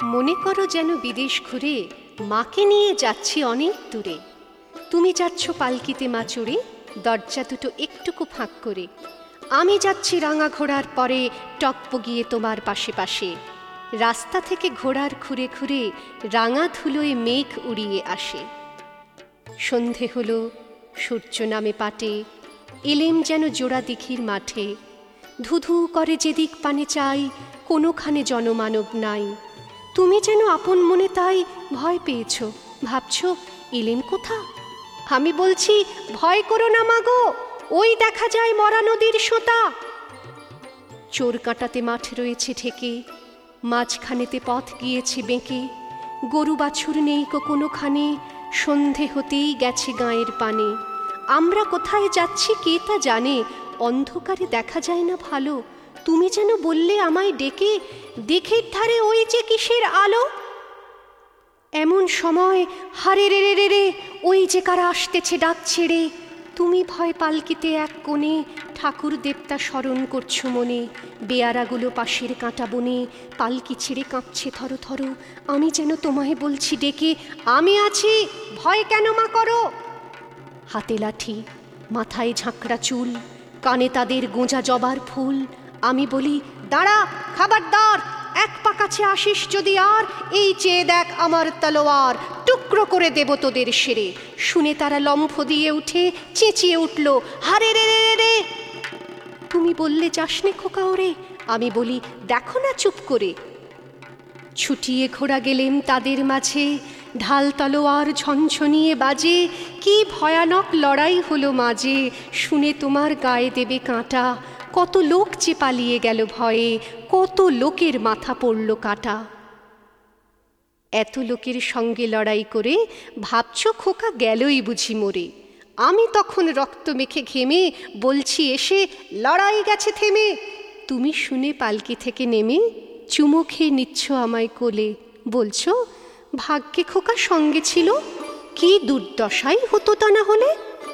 মনে করো যেন বিদেশ ঘুরে মাকে নিয়ে যাচ্ছি অনেক দূরে। তুমি যাচ্ছ পালকিতে মা চড়ে, দরজা দুটো একটুকু ফাঁক করে। আমি যাচ্ছি রাঙা ঘোড়ার পরে টকবগিয়ে তোমার পাশে পাশে। রাস্তা থেকে ঘোড়ার খুঁড়ে খুঁড়ে রাঙা ধুলোয় মেঘ উড়িয়ে আসে। সন্ধে হলো, সূর্য নামে পাটে, এলেম যেন জোড়া দিঘির মাঠে। ধুধু করে যেদিক পানে চাই, কোনোখানে জনমানব নাই। তুমি যেন আপন মনে তাই ভয় পেয়েছ, ভাবছ এলেম কোথা। আমি বলছি ভয় করো না মাগো, ওই দেখা যায় মরা নদীর সোঁতা। চোর কাঁটাতে মাঠ রয়েছে ঠেকে, মাঝখানেতে পথ গিয়েছে বেঁকে। গরু বাছুর নেই কোনোখানে, সন্ধে হতেই গেছে গাঁয়ের পানে। আমরা কোথায় যাচ্ছি কে তা জানে, অন্ধকারে দেখা যায় না ভালো। তুমি যেন বললে আমায় ডেকে, দেখের ধারে ওই যে কিসের আলো। এমন সময় হারে রে রে রে রে, ওই যে কারা আসতেছে ডাক ছেড়ে। তুমি ভয় পালকিতে এক কোণে, ঠাকুর দেবতা স্মরণ করছো মনে। বেয়ারাগুলো পাশের কাঁটা বনে, পালকি ছেড়ে কাঁপছে থরো থরো। আমি যেন তোমায় বলছি ডেকে, আমি আছি, ভয় কেন মা করো। হাতে লাঠি, মাথায় ঝাঁকড়া চুল, কানে তাদের গোঁজা জবার ফুল। আমি বলি দাঁড়া খাবারদার, এক পা কাছে আসিস যদি আর, এই চেয়ে দেখ আমার তলোয়ার, টুকরো করে দেব তোদের সেরে। শুনে তারা লম্ফ দিয়ে উঠে চেঁচিয়ে উঠল, হারে রে রে রে। তুমি বললে যাসনে খোকা ওরে, আমি বলি দেখো না চুপ করে। ছুটিয়ে ঘোড়া গেলেম তাদের মাঝে, ঢাল তলোয়ার ঝনঝনিয়ে বাজে। কি ভয়ানক লড়াই হলো মাঝে, শুনে তোমার গায়ে দেবে কাঁটা। কত লোক যে পালিয়ে গেল ভয়ে, কত লোকের মাথা পড়ল কাটা। এত লোকের সঙ্গে লড়াই করে ভাবছ খোকা গেলই বুঝি মরে। আমি তখন রক্ত মেখে ঘেমে বলছি এসে, লড়াই গেছে থেমে। তুমি শুনে পালকি থেকে নেমে চুমো খেয়ে নিচ্ছ আমায় কোলে, বলছো ভাগ্যে খোকা সঙ্গে ছিল, কি দুর্দশাই হতো তা না হলে।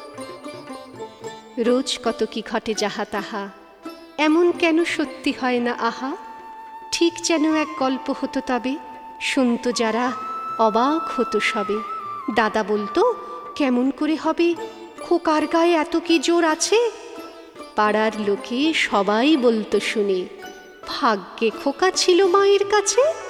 রোজ কত কি ঘটে যাহা তাহা, এমন কেন সত্যি হয় না আহা। ঠিক যেন এক গল্প হতো তবে, শুনতো যারা অবাক হতো সবে। দাদা বলতো কেমন করে হবে, খোকার গায়ে এত কি জোর আছে। পাড়ার লোকে সবাই বলতো শুনে, ভাগ্যে খোকা ছিল মায়ের কাছে।